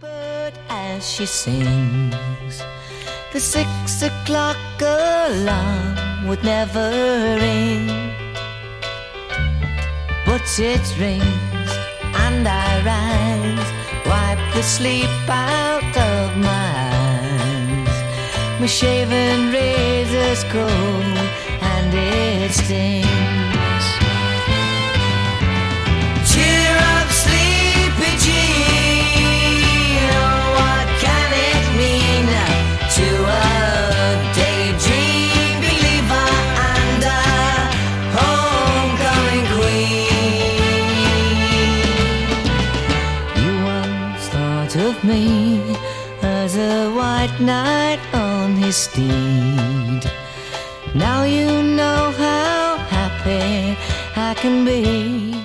But as she sings, the 6 o'clock alarm would never ring. But it rings and I rise, wipe the sleep out of my eyes. My shaven razor's cold and it stings. Cheer up, sleepy Jean, oh, what can it mean to a daydream believer and a homecoming queen? You once thought of me as a white knight on his steed. Now you know how happy I can be.